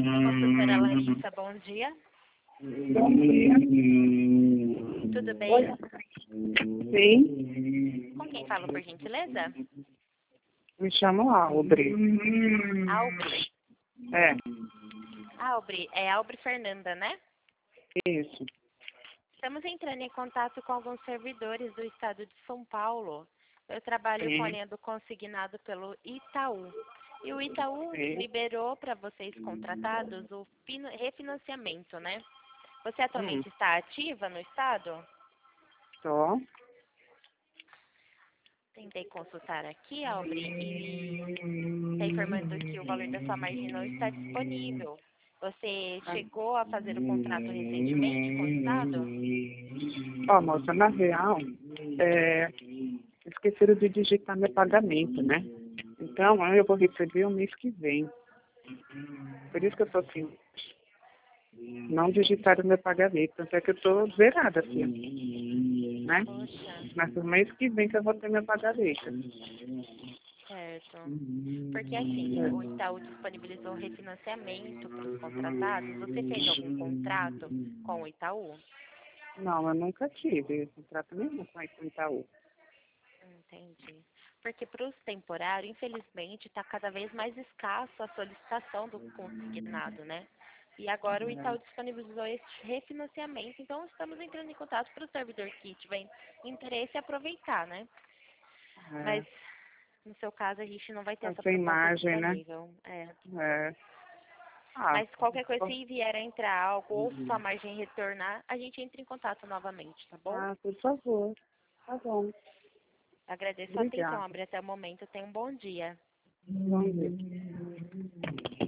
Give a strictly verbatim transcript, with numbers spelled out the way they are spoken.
Consultora Larissa, bom dia. Bom dia. Tudo bem? Oi. Sim, Com quem falo, por gentileza? me chamo Albre. Albre. É, Albre, é Albre Fernanda, né? isso. Estamos entrando em contato com alguns servidores do estado de São Paulo. Eu trabalho com a Sim, linha do consignado pelo Itaú. E o Itaú sim. liberou para vocês contratados o fina- refinanciamento, né? Você Hum, atualmente está ativa no estado? tô. Tentei consultar aqui, Albre, e está informando que o valor da sua margem não está disponível. Você chegou a fazer o contrato recentemente com o estado? Ó, moça, na real, é, esqueceram de digitar meu pagamento, né? Então, aí eu vou receber o mês que vem. Por isso que eu tô assim, não digitaram meu pagamento. Tanto é que eu tô zerada, assim, né? Poxa, Mas no mês que vem que eu vou ter meu pagamento. certo. Porque assim, o Itaú disponibilizou refinanciamento para os contratados. Você fez algum contrato com o Itaú? Não, eu nunca tive contrato nenhum com a Itaú. Entendi. Porque para os temporários, infelizmente, está cada vez mais escasso a solicitação do consignado, né? E agora o Itaú disponibilizou esse refinanciamento, então estamos entrando em contato para o servidor que tiver interesse em aproveitar, né? É, Mas no seu caso a gente não vai ter tá essa sem proposta margem, né? disponível. É. É. Ah, Mas qualquer coisa, se vier a entrar algo ou se sua margem retornar, a gente entra em contato novamente, tá bom? ah, por favor. Tá bom. Agradeço a atenção, Obrigada. Abre até o momento. Tenha um bom dia. Bom dia.